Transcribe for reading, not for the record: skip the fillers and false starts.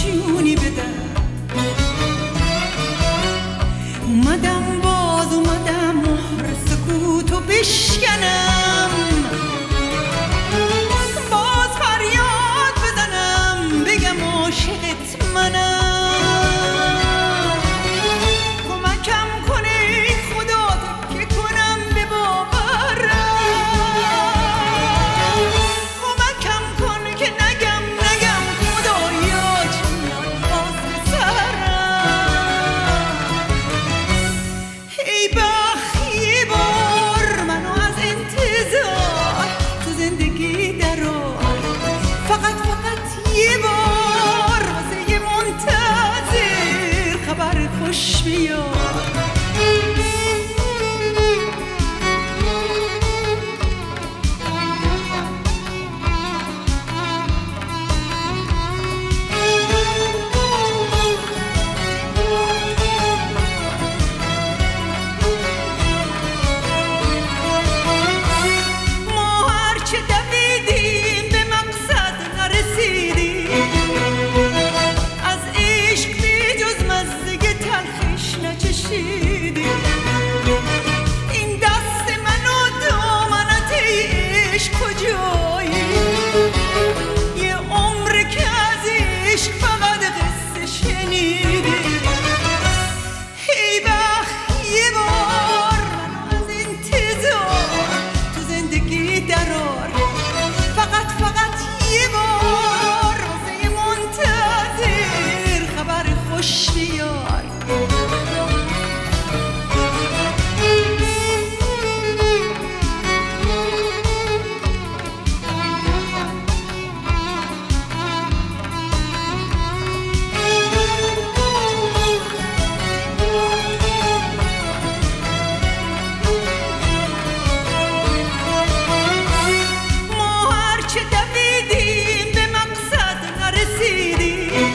نشونی بدم. اومدم مهر سکوتو بشکنم، باز فریاد بزنم بگم عاشقت منم. کمکم کنه خدا که کنم به باورم، کمکم کن که نگم خدایا چند باز به سرم. ای بخت یه بار منو از انتظار تو زندگی درار، فقط یه بار واسه یه منتظر خبر خوش بیار. ما هرچه دویدیم به مقصد نرسیدیم، از عشق به جز مزه تلخیش نچشیدیم. این دست من و دامنت ای عشق کجایی؟ یه عمر که از عشق فقط قصه شنیدیم. ای بخت یه بار منو از انتظار تو زندگی درار، فقط یه بار واسه یه منتظر خبر خوش بیار. ما هرچه دویدیم به مقصد نرسیدیم،